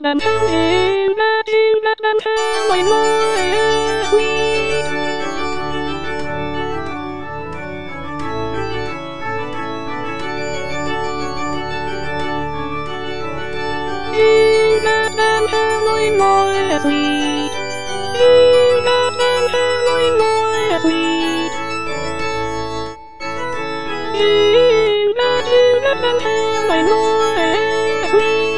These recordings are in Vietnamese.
đàn theo em đã chim đã đàn theo mày môi sweet em đã đàn theo mày môi sweet em đã đàn theo mày môi sweet em đã chim đã đàn theo mày môi sweet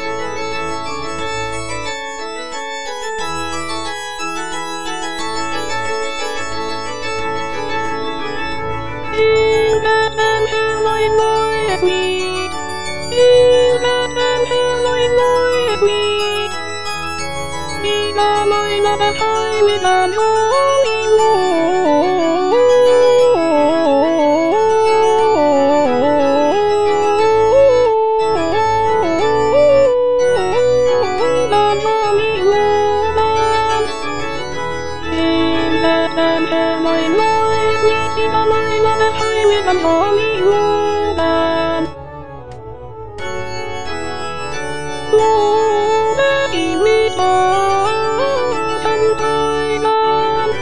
You got them hair like my sweet. You got them hair like my sweet. We got my mother high with an holy war. The holy woman. You got them hair like my sweet. We got my mother high with an holy woman. Woman, we are from Thailand.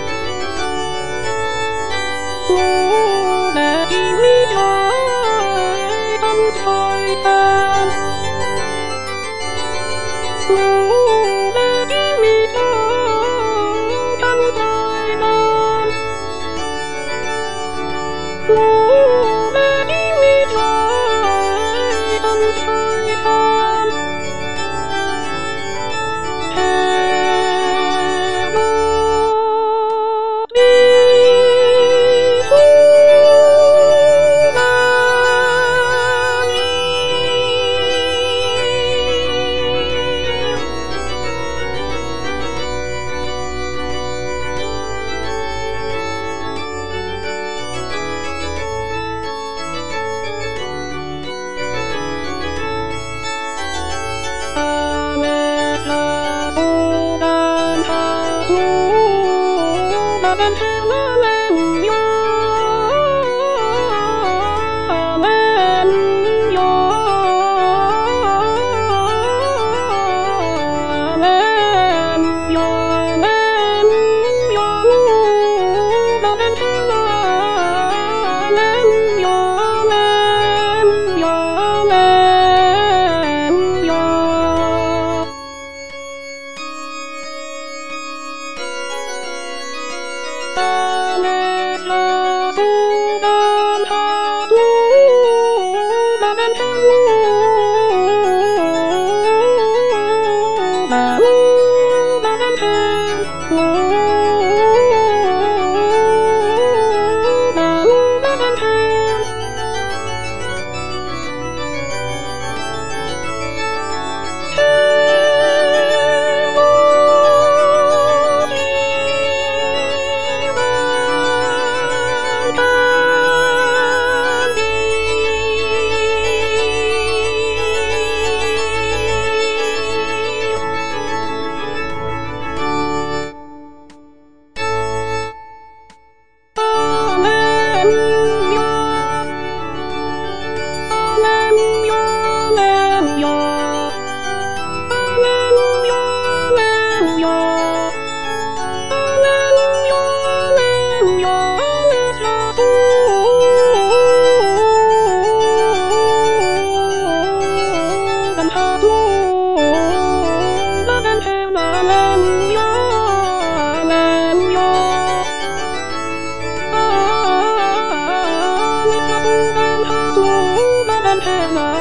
Woman, we are from Thailand. Woman, we are from Thailand. Woman, we are from Thailand. And tell them Hannah.